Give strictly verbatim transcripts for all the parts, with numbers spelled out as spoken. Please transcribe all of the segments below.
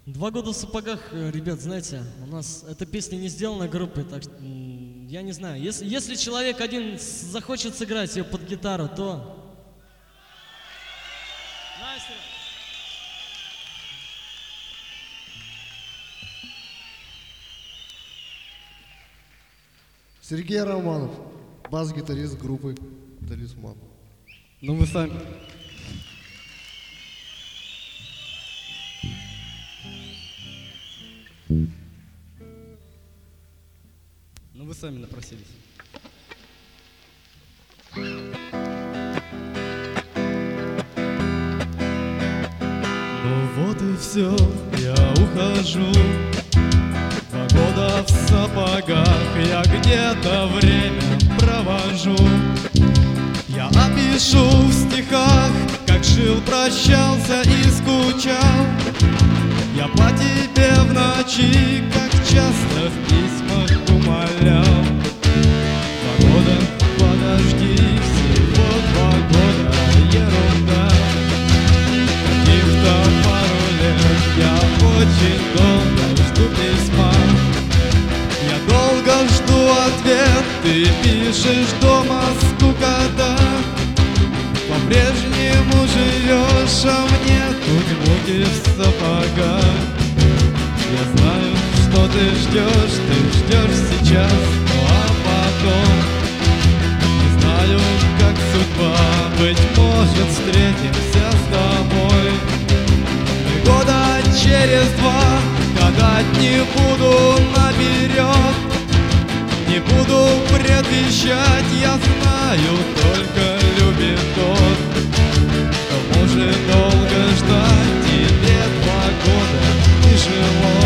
Два года в сапогах, ребят, знаете, у нас эта песня не сделана группой, так что я не знаю. Если, если человек один захочет сыграть ее под гитару, то... Сергей Романов, бас-гитарист группы «Талисман». Ну вы сами. Ну вы сами напросились. Ну вот и все, я ухожу. Два года в сапогах, я где-то время провожу. Я опишу в стихах, как жил, прощался и скучал. Я по тебе в ночи, как часто в письмах умолял. Два года, подожди, всего два года, ерунда. Каких-то пару лет, я очень долго жду письма. Я долго жду ответ, ты пишешь дома, скукота. По-прежнему живешь, а мне тут муки в сапогах. Я знаю, что ты ждешь, ты ждешь сейчас, ну а потом не знаю, как судьба, быть может, встретимся с тобой. И года через два, гадать не буду наперед, не буду предвещать, я знаю, только любит тот, кто может долго ждать. Тебе два года тяжело,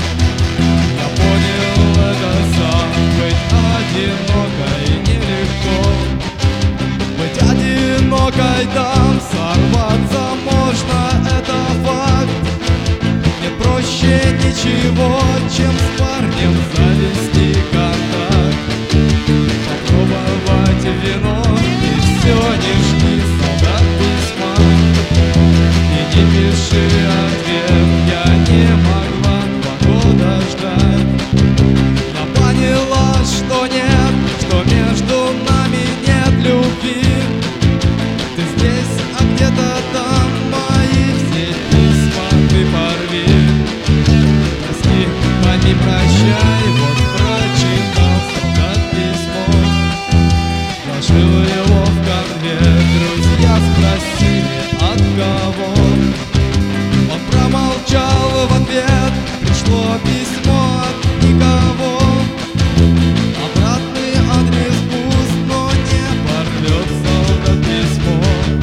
я понял это сам. Быть одинокой нелегко, быть одинокой там, сорваться можно, это факт. Нет проще ничего, чем с парнем завести контакт. Попробовать вино и все не жди, солдат, письма. И не пиши ответ, я не могла два года ждать. Я поняла, что нет, что между нами нет любви. Ты здесь, а где-то там мои все письма ты порви. Прости, пойми, прощай, вот прочитал солдат письмо. Вложил его в конверт, друзья спросили, от кого. Он промолчал в ответ, пришло письмо от никого. Обратный адрес пуст, но не порвет солдат письмо.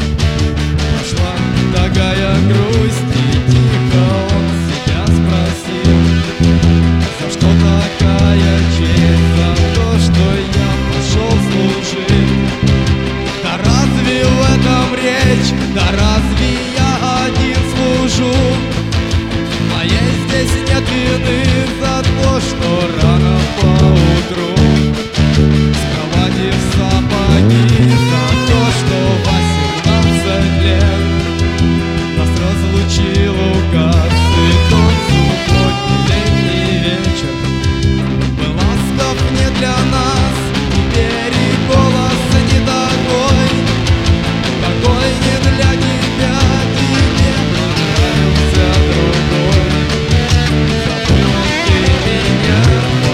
Прошла такая грусть, и тихо он себя спросил: за что такая честь, за то, что я пошел служить? Да разве в этом речь, да разве я один служу? Моей здесь нет вины за то, что рано поутру с кровати в сапоги, за то, что восемнадцать лет нас разлучил указ. И тот субботний летний вечер был ласков не для нас. Теперь и голос не такой, какой не для тебя. Тебе понравился другой, забыл ты меня.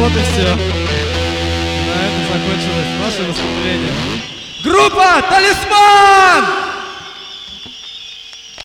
Вот и все. На этом закончилось наше выступление. Группа «Талисман».